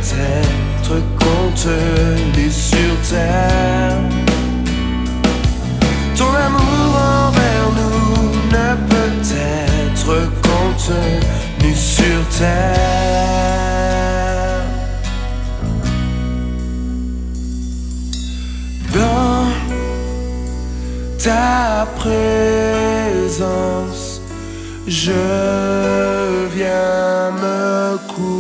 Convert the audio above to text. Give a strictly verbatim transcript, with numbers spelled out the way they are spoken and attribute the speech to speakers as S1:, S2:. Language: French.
S1: peut-être contenu sur terre. Ton amour envers nous ne peut être contenu sur terre. Dans ta présence, je viens me coucher.